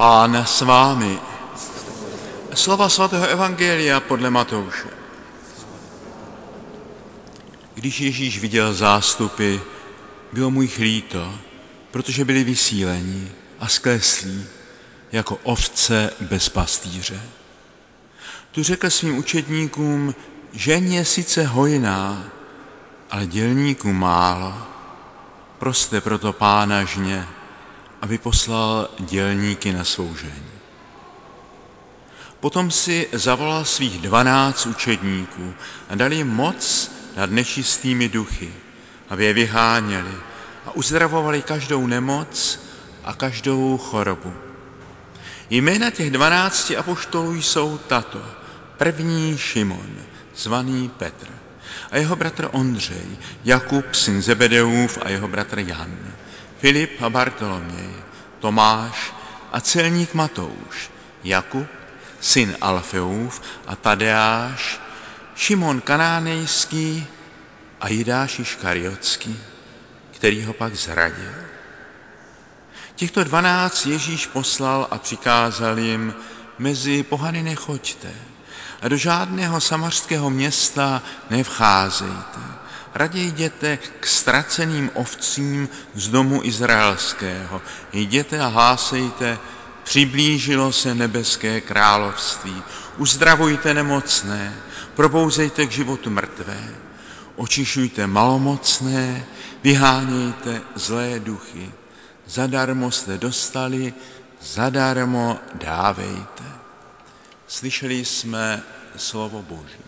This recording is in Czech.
Pán s vámi. Slova svatého evangelia podle Matouše. Když Ježíš viděl zástupy, bylo mu jich líto, protože byli vysíleni a skleslí, jako ovce bez pastýře. Tu řekl svým učedníkům, žeň je sice hojná, ale dělníků málo. Proste proto Pána žně, aby poslal dělníky na svou žeň. Potom si zavolal svých 12 učedníků a dal jim moc nad nečistými duchy, aby je vyháněli a uzdravovali každou nemoc a každou chorobu. Jména těch 12 apoštolů jsou tato. První Šimon, zvaný Petr, a jeho bratr Ondřej, Jakub, syn Zebedeův, a jeho bratr Jan, Filip a Bartoloměj, Tomáš a celník Matouš, Jakub, syn Alfeův, a Tadeáš, Šimon Kanánejský a Jidáš Iškariotský, který ho pak zradil. Těchto 12 Ježíš poslal a přikázal jim, mezi pohany nechoďte a do žádného samařského města nevcházejte. Raději jděte k ztraceným ovcím z domu izraelského. Jděte a hlásejte, přiblížilo se nebeské království. Uzdravujte nemocné, probouzejte k životu mrtvé, očišujte malomocné, vyhánějte zlé duchy. Zadarmo jste dostali, zadarmo dávejte. Slyšeli jsme slovo Boží.